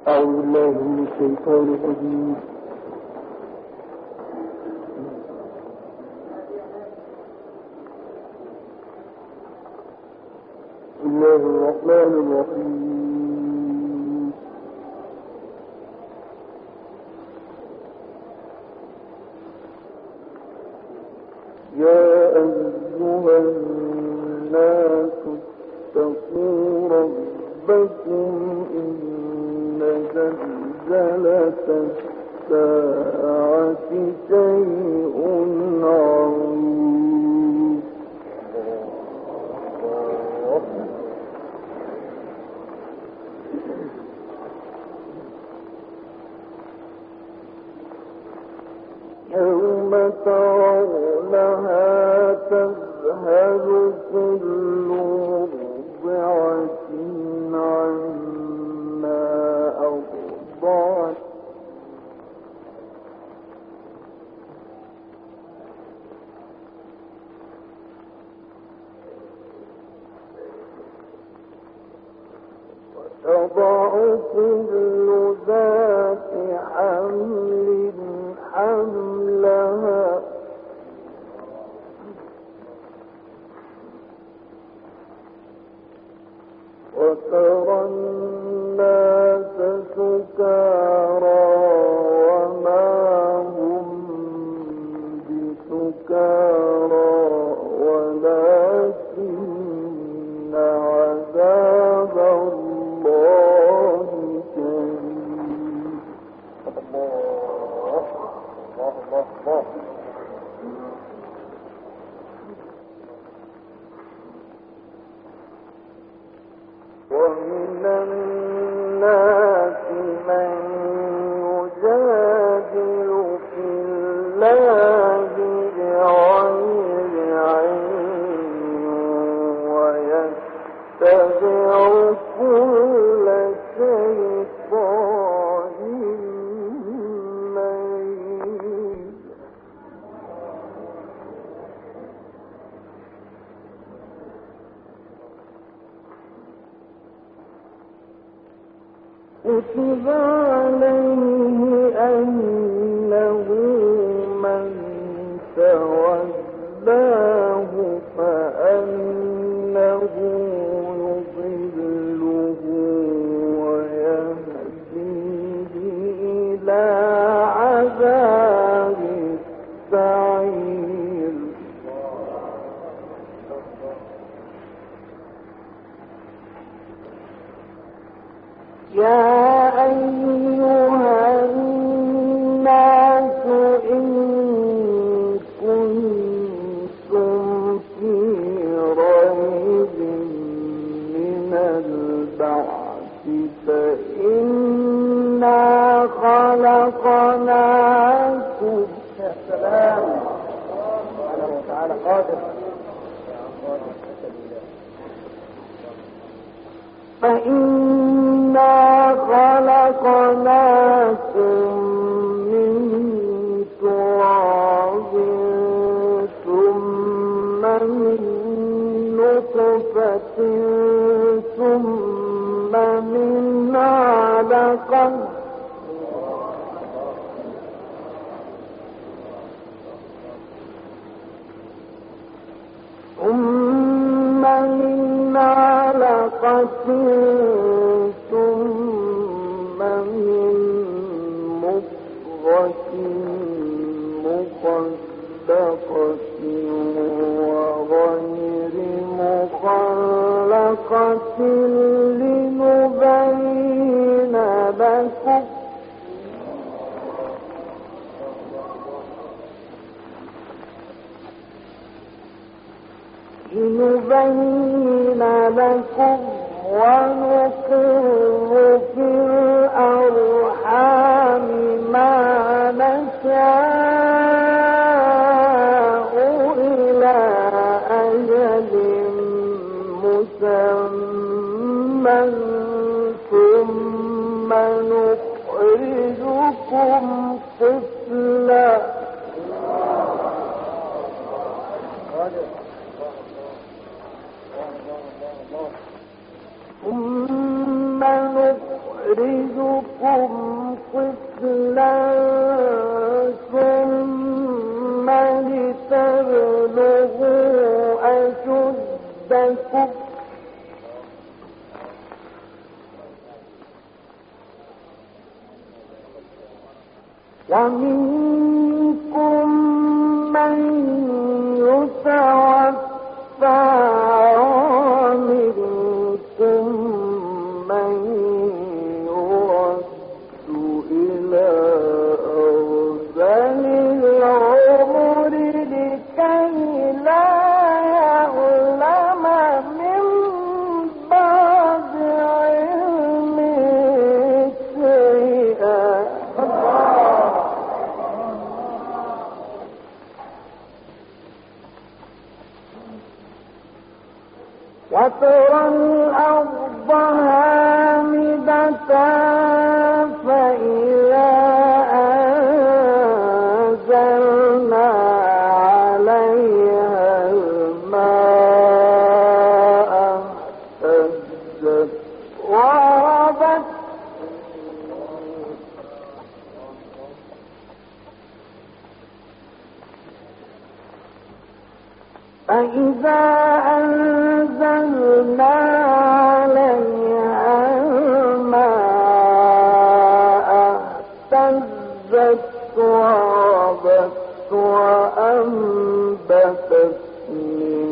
أعوذ بالله من الشيطان الرجيم. بسم الله الرحمن الرحيم. يا أيها الناس اتقوا ربكم إن زلزلة الساعة شيء عظيم. يوم ترونها تذهل كل مرضعة عما أرضعت وتضع كل ذات حمل حملها وترى الناس سكارى وما هم بسكارى ولكن عذاب الله شديد. ومن الناس من يجادل في الله بغير علم ويتبع كل شيطان مريد. كتب عليه أنه من تولاه فأنه يضله ويهديه إلى عذاب السعير. يا أيها الناس إن كنتم في ريب من البعث فإنا خلقناكم من تراب ثم من نطفة ثم من علقة ثم من مضغة مخلقة وغير مخلقة لنبين لكم ونقر في الأرحام ما نشاء إلى أجل مسمى ثم نخرجكم طفلا ثم نخرجكم يخرجكم طفلا ثم لتبلغوا أشدكم ومنكم من يتوفى ومنكم من يرد إلى أرذل العمر لكي لا يعلم من بعد علم شيئا. وترى الأرض هامدة فإذا أنزلنا عليها الماء اهتزت وربت فإذا أنزلنا عليها الماء اهتزت وربت وأنبتت من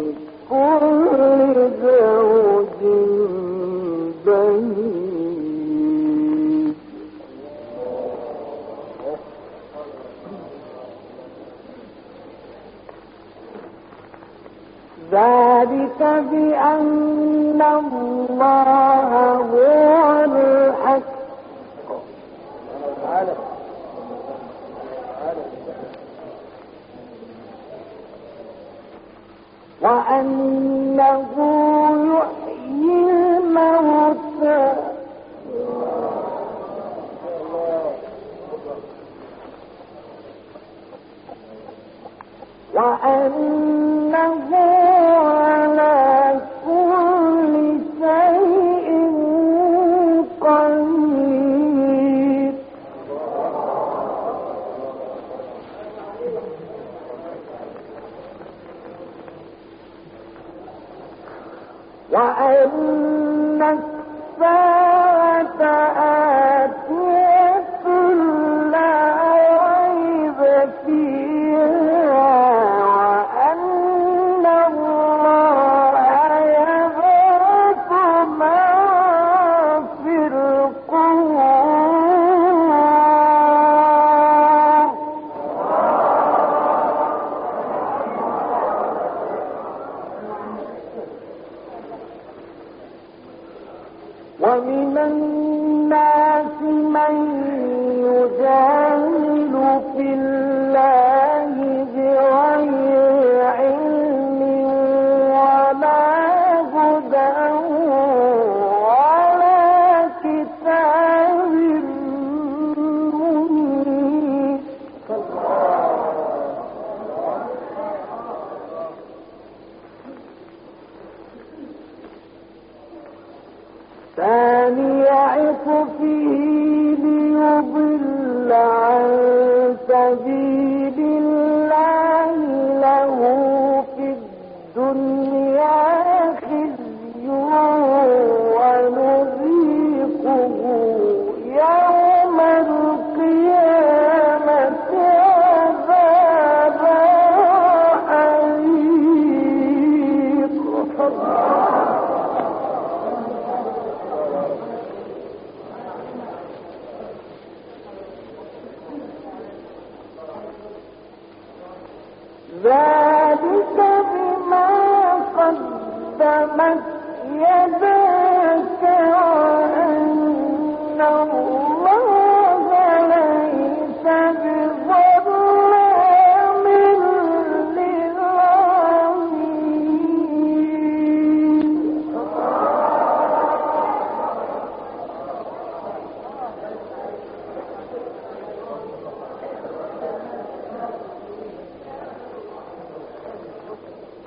كل زوج بهيج. ذلك بأن الله هو الحق وأنه يحيي الموتى وأنه على كل شيء قدير. وأن الساعة آتية لا ريب فيها وأن الله يبعث من في القبور. ومن الناس من يجادل في الله بغير علم ولا هدى ولا كتاب منير. ثاني عطفه ليضل عن سبيل الله له في الدنيا خزي ونذيقه يوم القيامة عذاب الحريق. ذلك بما قدمت يداك وأن الله ليس بظلام للعالمين.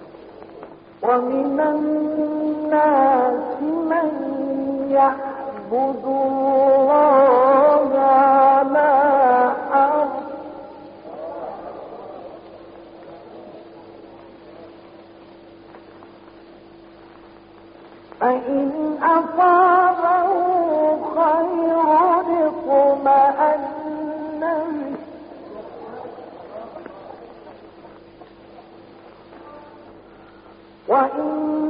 ومن الناس من يحبط اعبدوا الله على حرف فإن أصابه خير اطمأن به وإن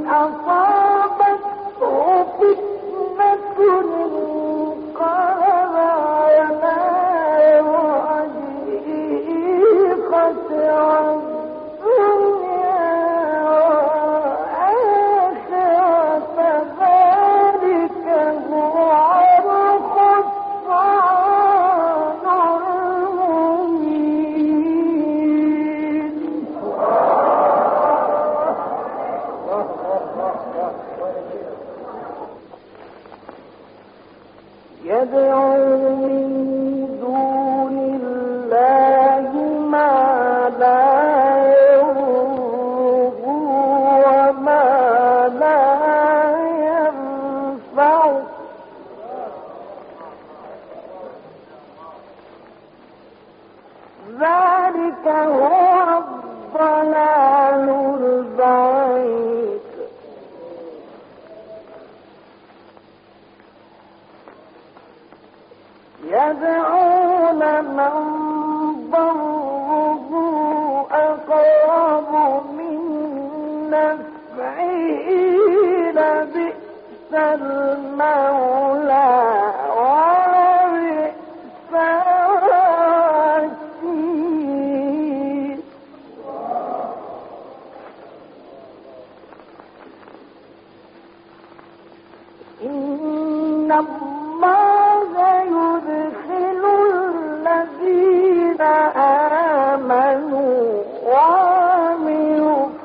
أصابته فتنة انقلب على وجهه خسر الدنيا والآخرة ذلك هو الخسران المبين. يدعو من دون الله ما لا يضره وما لا ينفعه ذلك هو الضلال البعيد. يدعون من ضره أقرب من نفعه لبئس المولى ولبئس الوكيل. إن الله يدخل الذين آمنوا وعملوا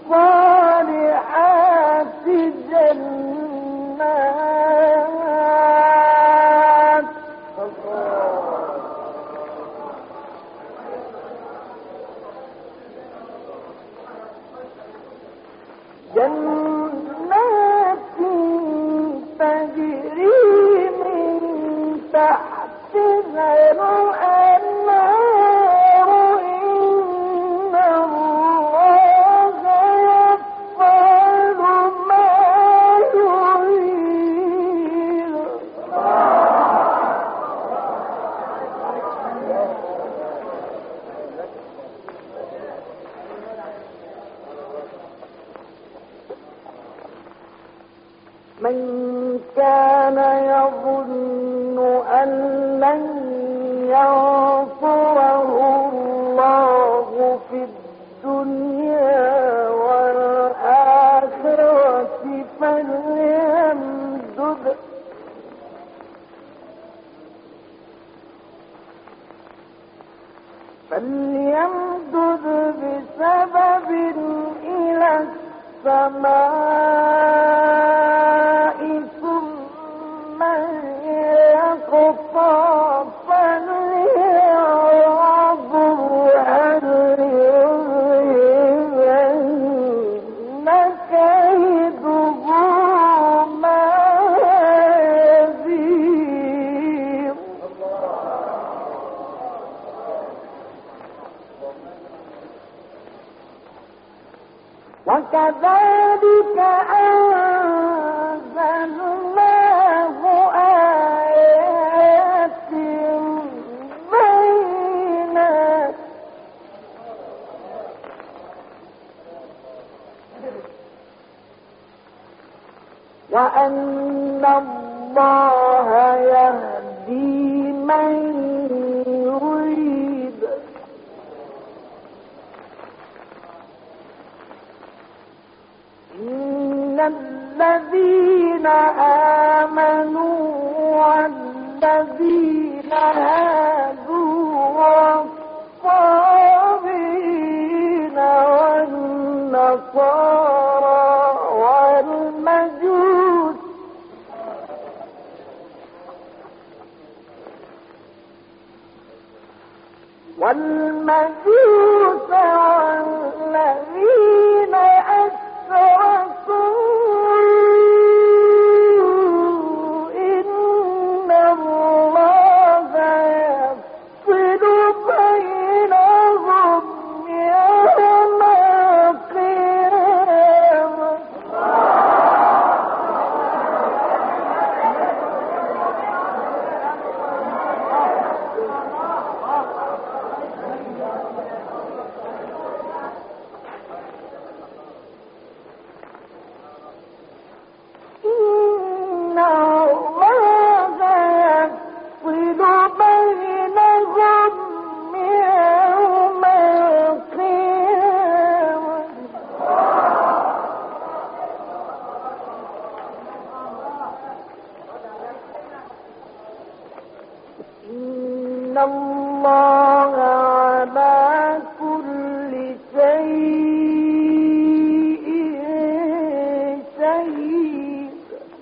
الصالحات جنات تجري من تحتها الأنهار. إن الله يفعل ما يريد. من كان يظن أن لن ينصره الله في الدنيا والآخرة فليمدد بسبب إلى السماء ثم يقطع فلينظر هل يذهبن كيده ما يزيغ. وكذلك أنزلناه آيات بينات وأن الله يهدي من يريد. إن الذين آمنوا والذين هادوا والصابئين والنصارى والمجوس والذين أشركوا إن إن الله على كل شيء شهيد.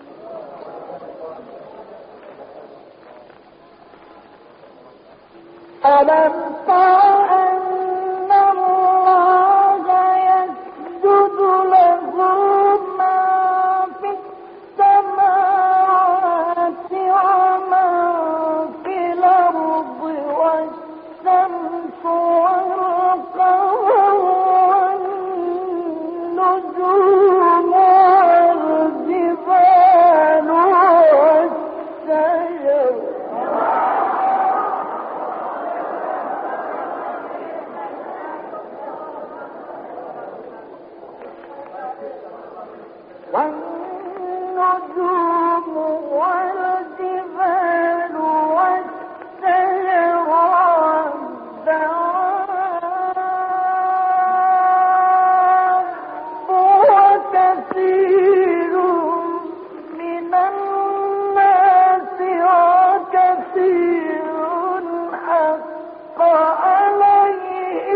ألم تر أن الله يسجد له ما في السماوات وما في الأرض والشمس والقمر والنجوم والجبال والشجر والنجوم والجبال والشجر والدواب وكثير من الناس وكثير حق عليه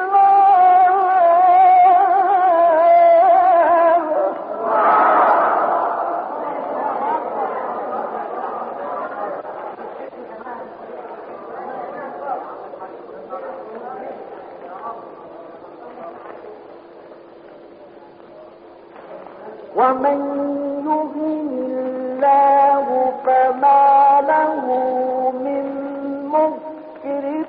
ومن يهن الله فما له من مكرم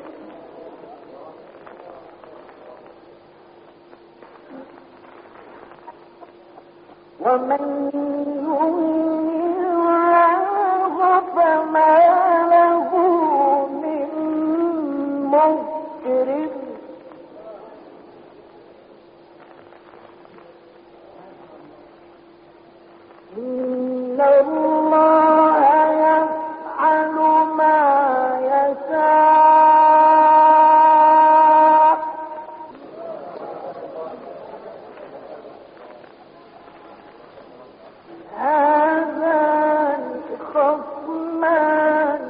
ومن يهن الله فما له من مكرم إن الله يفعل ما يشاء هذان خصمان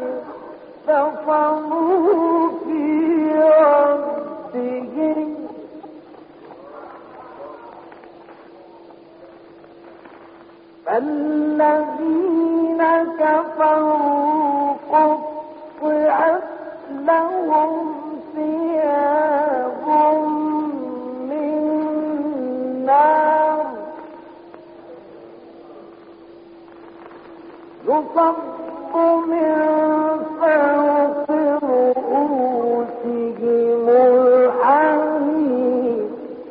اختصموا في ربهم فالذين كفروا قطعت لهم ثياب من نار يصب من فوق رؤوسهم الحميم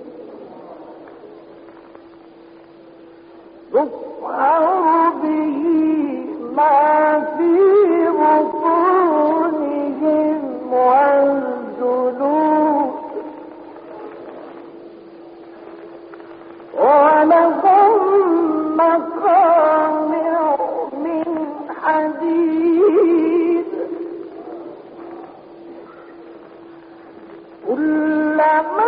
يصهر به ما في بطونهم والجلود ولهم مقامع من حديد كلما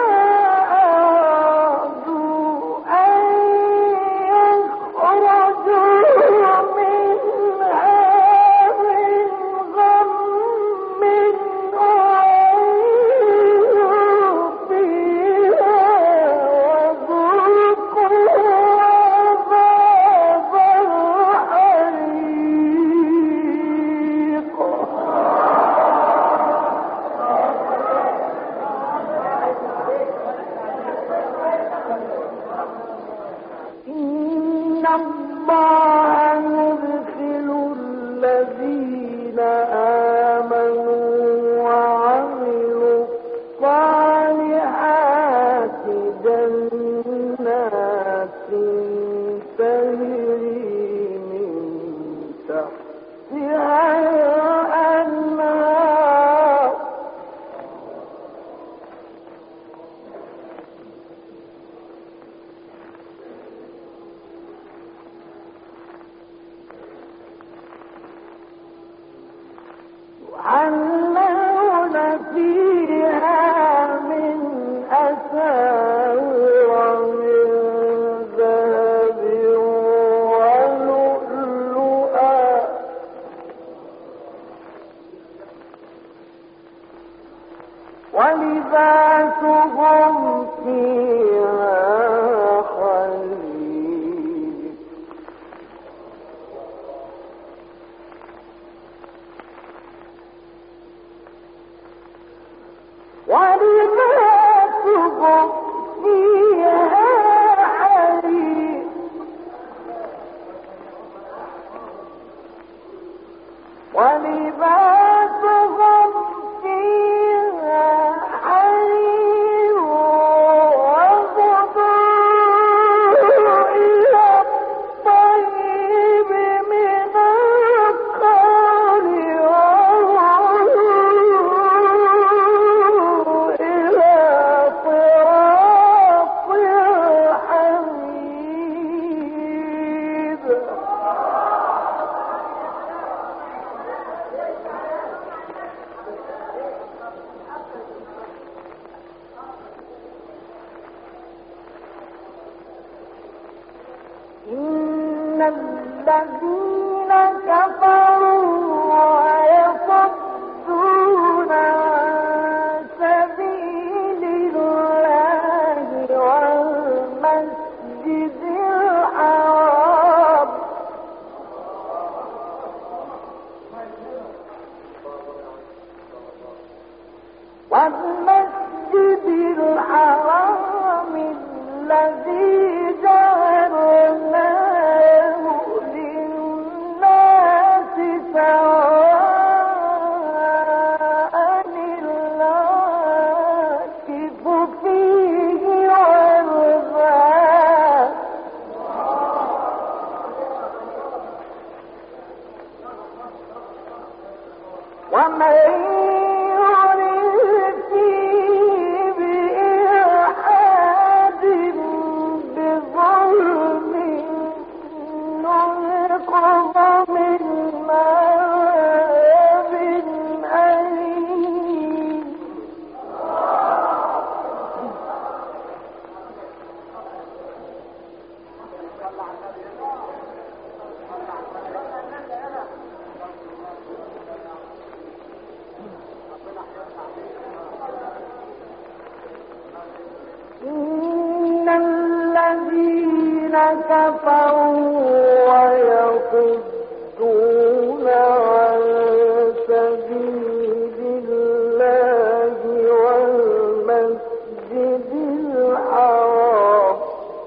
الذين كفروا ويصدون عن سبيل الله والمسجد الحرام الذي جعلناه للناس سواء الراكب فيه والباد ومن إن الذين كفروا ويصدون عن سبيل الله والمسجد الحرام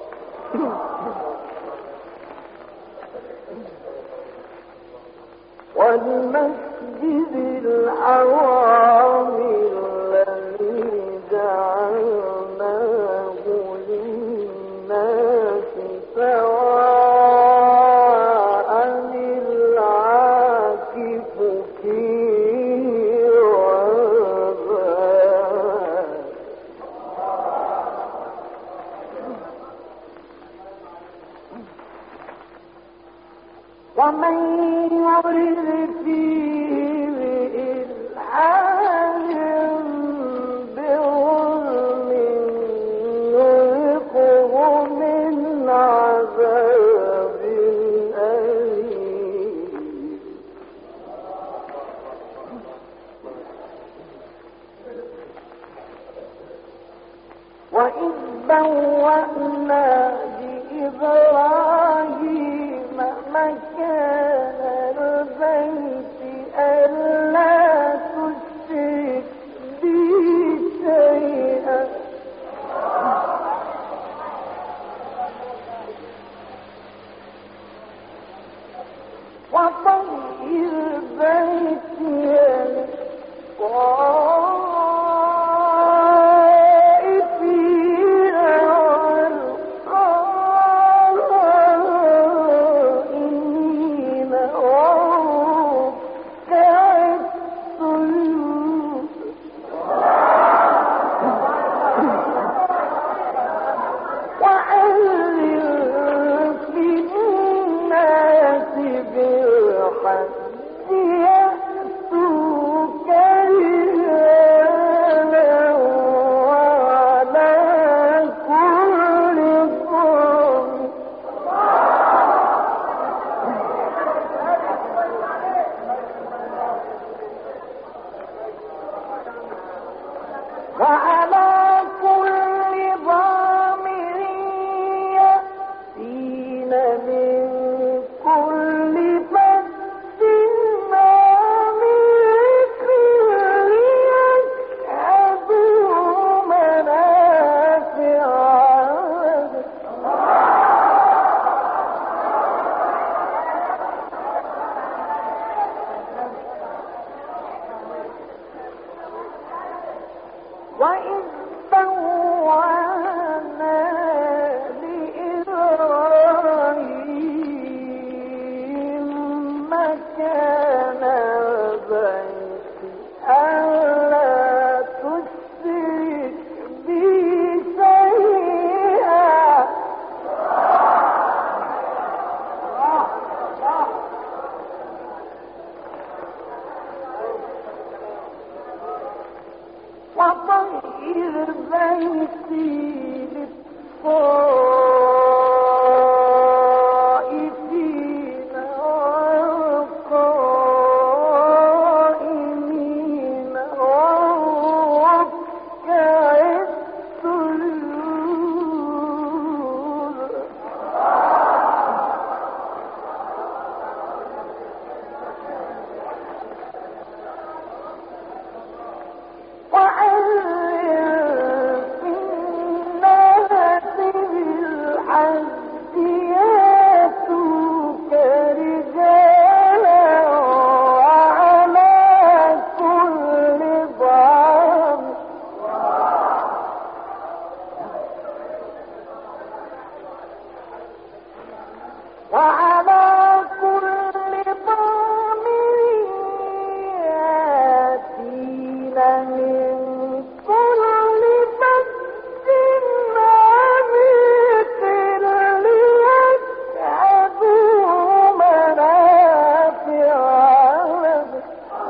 الذي جعلناه للناس سواء العاكف فيه والباد ومن يرد فيه بإلحاد بظلم نذقه من عذاب أليم وإذ بوأنا لإبراهيم مكان البيت ألا تشرك بي شيئا وطهر بيتي للطائفين والقائمين والركع السجود وأذن في الناس بالحج يأتوك رجالا وعلى كل ضامر وعلى مكان البيت ألا تشرك بي شيئا وطهر بيتي للطائفين والقائمين والركع السجود وعلى كل ضامر يأتين من كل فج عميق ليشهدوا منافع لهم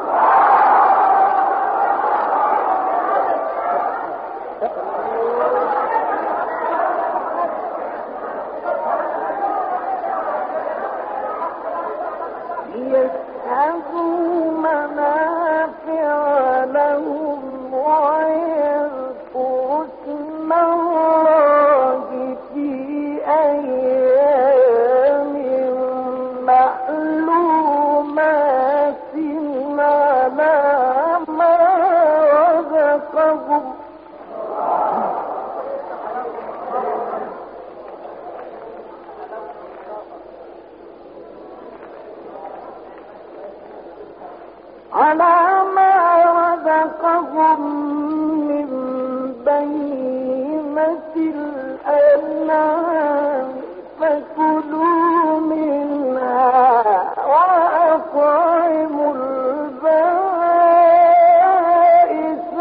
ويذكروا اسم الله في أيام معلومات على ما رزقهم من بهيمة الأنعام فكلوا منها وأطعموا البائس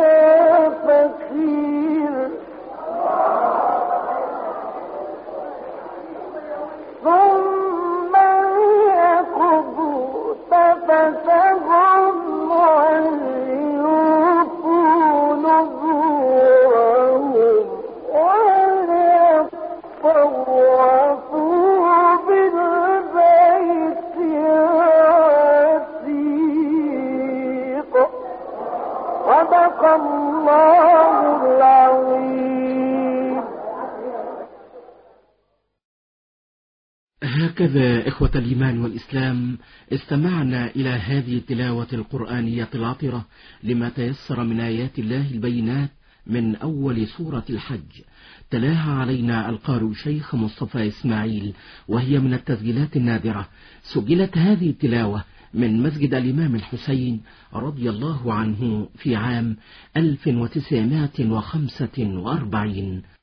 الفقير ثم ليقضوا تفثهم وليوفوا نذورهم وليطوفوا بالبيت العتيق صدق الله العظيم. هكذا إخوة الإيمان والإسلام استمعنا إلى هذه التلاوة القرآنية العطرة لما تيسر من آيات الله البينات من أول سورة الحج. تلاها علينا القارئ الشيخ مصطفى إسماعيل، وهي من التسجيلات النادرة. سجلت هذه التلاوة من مسجد الإمام الحسين رضي الله عنه في عام 1945